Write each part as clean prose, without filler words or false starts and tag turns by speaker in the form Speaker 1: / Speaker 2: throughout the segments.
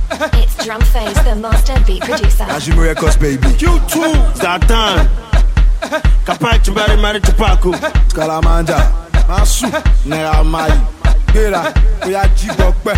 Speaker 1: It's Drum Phase, the master beat producer.
Speaker 2: Najimo Records, baby.
Speaker 3: Q2, Zatan. Kapai Chibari Mari Tupaku.
Speaker 2: Scalamanda. Masu.
Speaker 3: Nera Mali.
Speaker 2: Gera. Oya Jibokpe.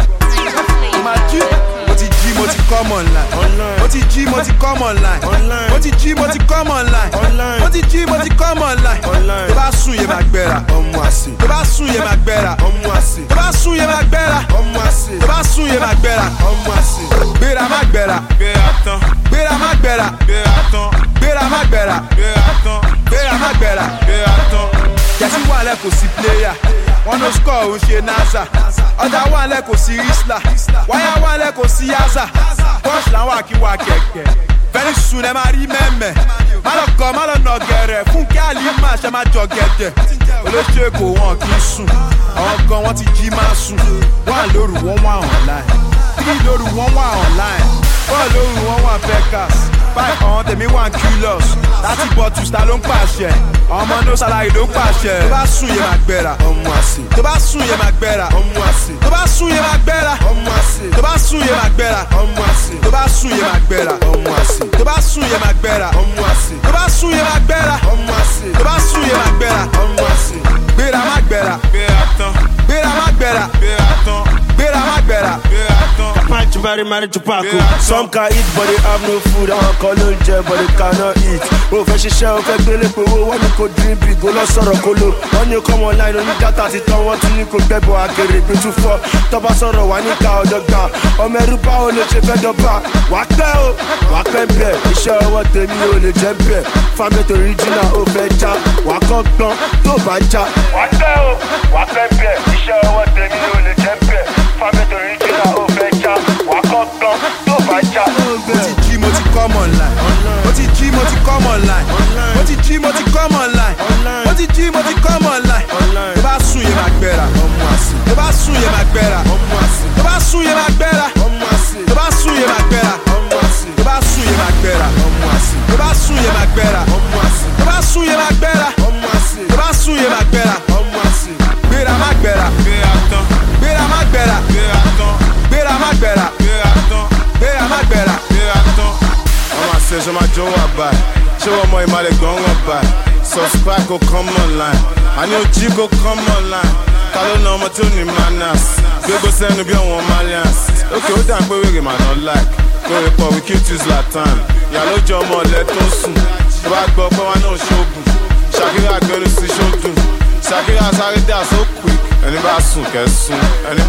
Speaker 2: Maji. Moti G, moti come online. Moti G, moti come online. Moti G, moti come online. Moti G, moti come online. Tó bá sùn yé máa gbéra. Ọmọ àsè. Tó bá sùn yé máa gbéra. Ọmọ àsè. Tó bá sùn yé máa gbéra. Ọmọ àsè. Tó bá sùn yé máa gbéra. Ọmọ àsè. Gbéra má gbéra.
Speaker 3: Gbéra tán.
Speaker 2: Gbéra má gbéra.
Speaker 3: Gbéra tán.
Speaker 2: Gbéra má gbéra.
Speaker 3: Gbéra tán.
Speaker 2: Gbéra má gbéra.
Speaker 3: Gbéra tán.
Speaker 2: Jẹ́sí wà lẹ́ kò sí pléyà. Wọ́n ló score òun ṣe NASA. Ọjà wà lẹ́ kò sí Isla. Wáyà wà lẹ́ kò sí Yaza. Bọ́ọ̀ṣì làwọn àkíwá kẹ̀kẹ́. Very soon ẹ máa rí mẹ́mẹ́. Má lọ gọ, má lọ nà gẹ̀rẹ̀. Fúnkẹ́ Àlímà ṣe máa jọ gẹ̀dẹ̀. Olóṣèlú Èkó wọn kì í sùn. Àwọn gan wọn ti jí máa sùn. Wọ́n à lóru wọ́n wà online. Three lóru wọ́n wà online. Four lóru wọ́n wà Vegas. Five àwọn tèmi wà Kilos. 30 bottles ta ló ń pàṣẹ. Ọmọ no salary ló ń pàṣẹ. Tó bá sùn yé máa gbéra. Ọmọ àsè. Tó bá sùn yé máa gbéra. Ọmọ àsè. Tó bá sùn yé máa gbéra. Ọmọ àsè. Tó bá sùn yé máa gbéra. Ọmọ àsè. Tó bá sùn yé máa gbéra. Ọmọ àsè. Tó bá sùn yé máa gbéra. Ọmọ àsè. Tó bá sùn yé máa gbéra. Ọmọ àsè. Tó bá sùn yé máa gbéra. Ọmọ àsè. Gbéra má gbéra.
Speaker 3: Gbéra tán.
Speaker 2: Gbéra má gbéra.
Speaker 3: Gbéra tán.
Speaker 2: Gbéra má gbéra.
Speaker 3: Gbéra tán. Kapai Chibari Mari Tupaku. Some can eat but they have no food. Àwọn kan ló ń jẹ but they cannot eat. O fẹ́ ṣiṣẹ́ o fẹ́ gbélé pé owó wọ́n ní kò dream big o lọ sọ̀rọ̀ kó lò. Wọ́n ní come online oní data ti tán wọ́n tún ní kò gbẹ́bọ̀ àkèrè gbé tún fọ́. Tọ́ba sọ̀rọ̀ wà ní ká ọ̀dọ́ gbà. Ọmọ ẹrú báwo ló ṣe fẹ́ dọ́gba? Wà á pẹ́ o, wà á pẹ́ bẹ́ẹ̀. Iṣẹ́ ọwọ́ tèmi ò lè jẹ́ bẹ́ẹ̀. Family original ó fẹ́ já. Wà á kọ́ gbọ́n tó bá já. Wà á pẹ́ o, wà á pẹ́ bẹ́ẹ̀. Iṣẹ́ ọwọ́ tèmi ò lè jẹ́ bẹ́ẹ̀. Family original ó fẹ́ já. Wà á kọ́ gbọ́n tó bá já.
Speaker 2: Mo ti jí mo ti come online. Mo ti jí mo ti come online. Mo ti jí mo ti come online. Mo ti jí mo ti come online. Tó bá sùn yé máa gbéra. Ọmọ àsè. Tó bá sùn yé máa gbéra. Ọmọ àsè. Tó bá sùn yé máa gbéra. Ọmọ àsè. Tó bá sùn yé máa gbéra. Ọmọ àsè. Tó bá sùn yé máa gbéra. Ọmọ àsè. Tó bá sùn yé máa gbéra. Ọmọ àsè. Tó bá sùn yé máa gbéra. Ọmọ àsè. Tó bá sùn yé máa gbéra. Ọmọ àsè. Gbéra má gbéra.
Speaker 3: Gbéra tán.
Speaker 2: Gbéra má gbéra.
Speaker 3: Gbéra tán.
Speaker 2: Gbéra má gbéra.
Speaker 3: Gbéra tán.
Speaker 2: Gbéra má gbéra.
Speaker 3: Gbéra tán. Wọ́n máa ṣe ṣe máa jó wà báyìí. Ṣé wọ́n mọ ìmàlẹ̀ gbọ̀ngàn báyìí? Subscribe kò come online. Àní ojí kò come online. Ta ló na ọmọ tí ó ní manners? Gbégbó sẹ́nu bí ọ̀wọ́n Malians. Ókè ó dà pé wèrè màá ná like. Kórè pọ̀ we keep to Zlatan. Ìyá ló jọ ọmọ ọ̀lẹ́ tó ń sùn. Tó bá gbọ́ pé wá náà ṣoògùn. Ṣàkírà gbẹnu sí ṣódùn. Ṣàkírà sáré dà so quick. Ẹni bá sùn kẹsùn. Ẹni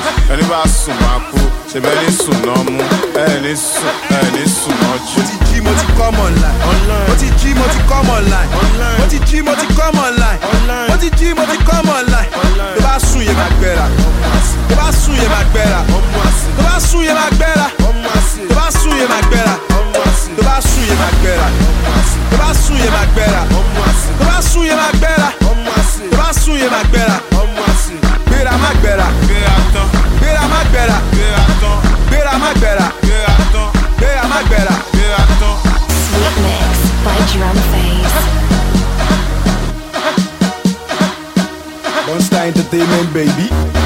Speaker 3: bá sùn máa kú. Ṣèbẹ́ ní sùn náà mú. Ẹni sùn náà jù.
Speaker 2: Mo ti jí mo ti come online. Mo ti jí mo ti come online. Mo ti jí mo ti come online. Mo ti jí mo ti come online. Tó bá sùn yé máa gbéra. Tó bá sùn yé máa gbéra. Tó bá sùn yé máa gbéra. Tó bá sùn yé máa gbéra. Tó bá sùn yé máa gbéra. Tó bá sùn yé máa gbéra. Tó bá sùn yé máa gbéra. Tó bá sùn yé máa gbéra. Gbéra má gbéra.
Speaker 3: Gbéra tán.
Speaker 2: Gbéra má gbéra.
Speaker 3: Gbéra tán.
Speaker 2: Gbéra má gbéra.
Speaker 3: Gbéra tán.
Speaker 2: Gbéra má gbéra.
Speaker 3: Gbéra tán.
Speaker 1: Sweet Mix by Drum Phase.
Speaker 2: Monster Entertainment, baby.